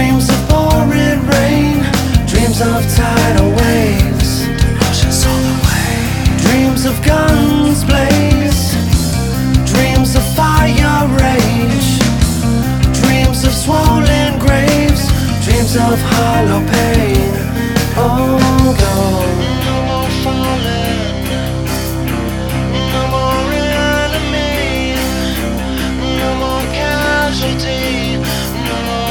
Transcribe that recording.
Dreams of pouring rain, dreams of tidal waves, oceans all the way. Dreams of guns blaze, dreams of fire rage, dreams of swollen graves, dreams of hollow pain. Oh.